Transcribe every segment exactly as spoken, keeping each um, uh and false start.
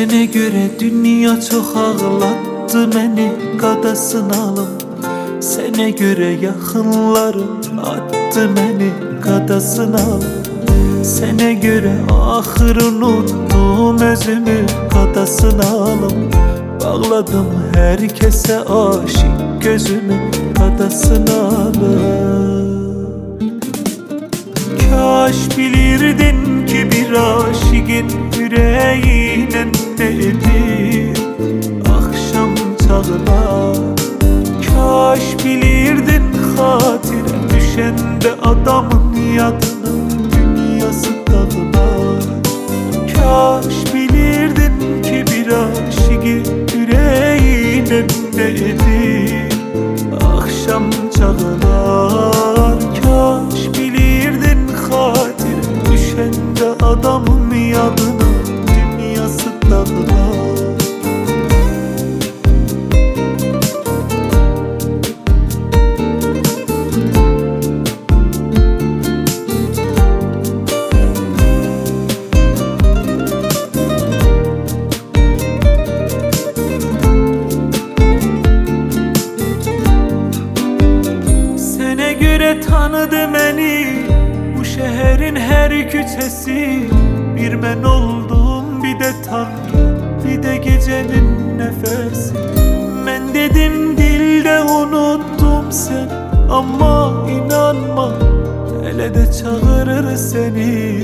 Sene göre dünya çok ağlattı beni, qadasın alım. Sene göre yaxınlarım attı beni, qadasın alım. Sene göre ahır unuttum özümü, qadasın alım. Bağladım herkese aşık gözümü, qadasın alım. Kaş bilirdin ki bir aşıkın yüreğine nedir akşam çağlar. Kaş bilirdin hatire düşende adamın yadına dünyası dağlar. Kaş bilirdin ki bir aşıkın yüreğine nedir akşam çağlar. Kaş bilirdin hatire düşende adamın yadına dünyası dağlar. Sene göre tanıdı beni bu şehrin her küçesi. Bir ben oldum, bir de Tanrı, bir de gecenin nefesi. Ben dedim dilde unuttum sen, ama inanma hele de çağırır seni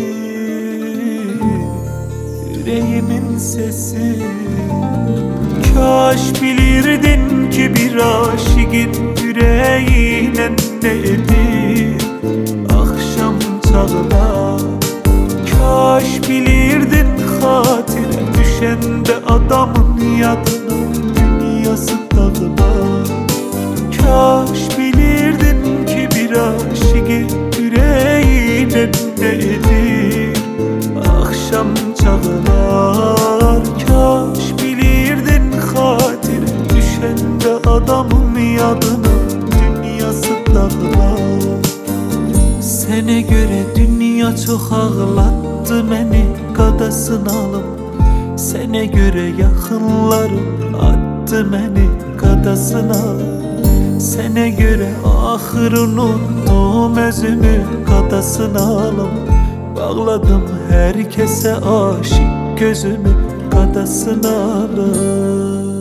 yüreğimin sesi. Kaş bilirdin ki bir aşıkın yüreğine nedir akşam çağlar. Kaş bilirdin hatire düşende adamın yadına dünyası dağlar. Kaş bilirdin ki bir aşıkın yüreğine nedir akşam çağlar. Kaş bilirdin hatire düşende adamın yadına dünyası dağlar. Sene göre dünya çok ağlattı beni, qadasın alım. Sene göre yaxınlarım attı beni, qadasın alım. Sene göre ahır unuttum özümü, qadasın alım. Bağladım herkese aşık gözümü, qadasın alım.